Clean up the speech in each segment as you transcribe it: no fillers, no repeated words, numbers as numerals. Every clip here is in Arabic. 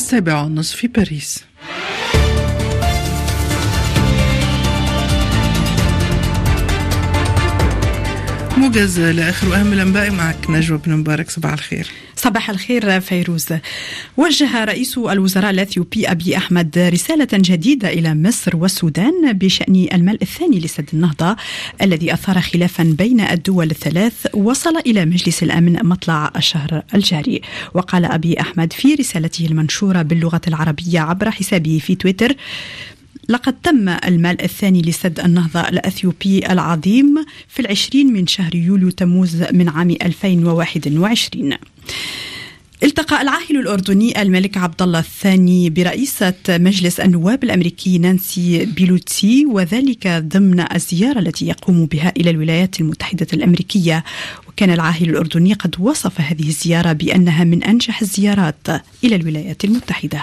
7:30 في باريس. موجز لآخر أهم الأنباء معك نجوى بن مبارك. صباح الخير. صباح الخير فيروز. وجه رئيس الوزراء الأثيوبي أبي أحمد رسالة جديدة إلى مصر والسودان بشأن الملء الثاني لسد النهضة الذي أثار خلافا بين الدول الثلاث وصل إلى مجلس الأمن مطلع الشهر الجاري. وقال أبي أحمد في رسالته المنشورة باللغة العربية عبر حسابه في تويتر: لقد تم الملء الثاني لسد النهضة الأثيوبي العظيم في 20 من شهر يوليو تموز من عام 2021. التقى العاهل الأردني الملك عبد الله الثاني برئيسة مجلس النواب الأمريكي نانسي بيلوتسي، وذلك ضمن الزيارة التي يقوم بها إلى الولايات المتحدة الأمريكية. وكان العاهل الأردني قد وصف هذه الزيارة بأنها من أنجح الزيارات إلى الولايات المتحدة.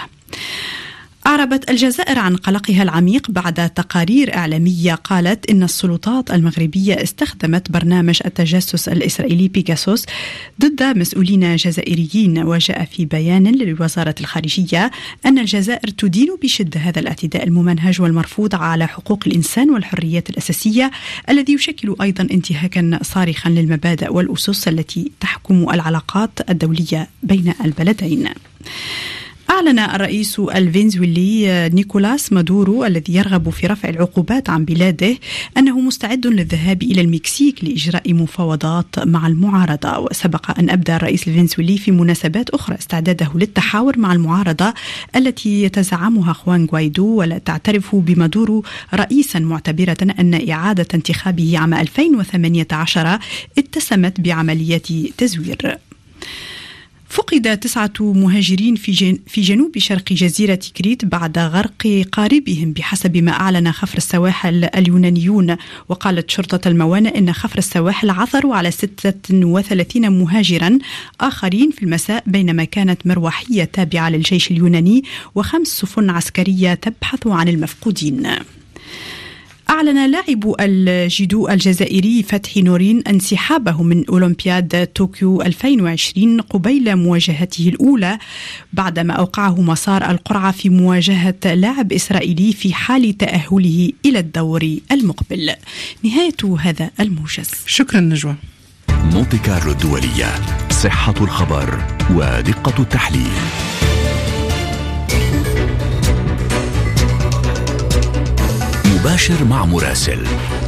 أعربت الجزائر عن قلقها العميق بعد تقارير إعلامية قالت إن السلطات المغربية استخدمت برنامج التجسس الإسرائيلي بيغاسوس ضد مسؤولين جزائريين. وجاء في بيان لوزارة الخارجية أن الجزائر تدين بشدة هذا الاعتداء الممنهج والمرفوض على حقوق الإنسان والحريات الأساسية، الذي يشكل أيضا انتهاكا صارخا للمبادئ والأسس التي تحكم العلاقات الدولية بين البلدين. أعلن الرئيس الفنزويلي نيكولاس مادورو الذي يرغب في رفع العقوبات عن بلاده أنه مستعد للذهاب إلى المكسيك لإجراء مفاوضات مع المعارضة. وسبق أن أبدى الرئيس الفنزويلي في مناسبات أخرى استعداده للتحاور مع المعارضة التي يتزعمها خوان غوايدو، ولا تعترف بمادورو رئيسا، معتبرة أن إعادة انتخابه عام 2018 اتسمت بعملية تزوير. فقد 9 مهاجرين في جنوب شرق جزيرة كريت بعد غرق قاربهم بحسب ما أعلن خفر السواحل اليونانيون. وقالت شرطة الموانئ إن خفر السواحل عثروا على 36 مهاجرا آخرين في المساء، بينما كانت مروحية تابعة للجيش اليوناني و5 سفن عسكرية تبحث عن المفقودين. أعلن لاعب الجودو الجزائري فتحي نورين انسحابه من أولمبياد طوكيو 2020 قبيل مواجهته الأولى، بعدما أوقعه مسار القرعة في مواجهة لاعب إسرائيلي في حال تأهله إلى الدور المقبل. نهاية هذا الموجز. شكرا نجوى. مونتي كارلو الدولية، صحة الخبر ودقة التحليل. مباشر مع مراسل.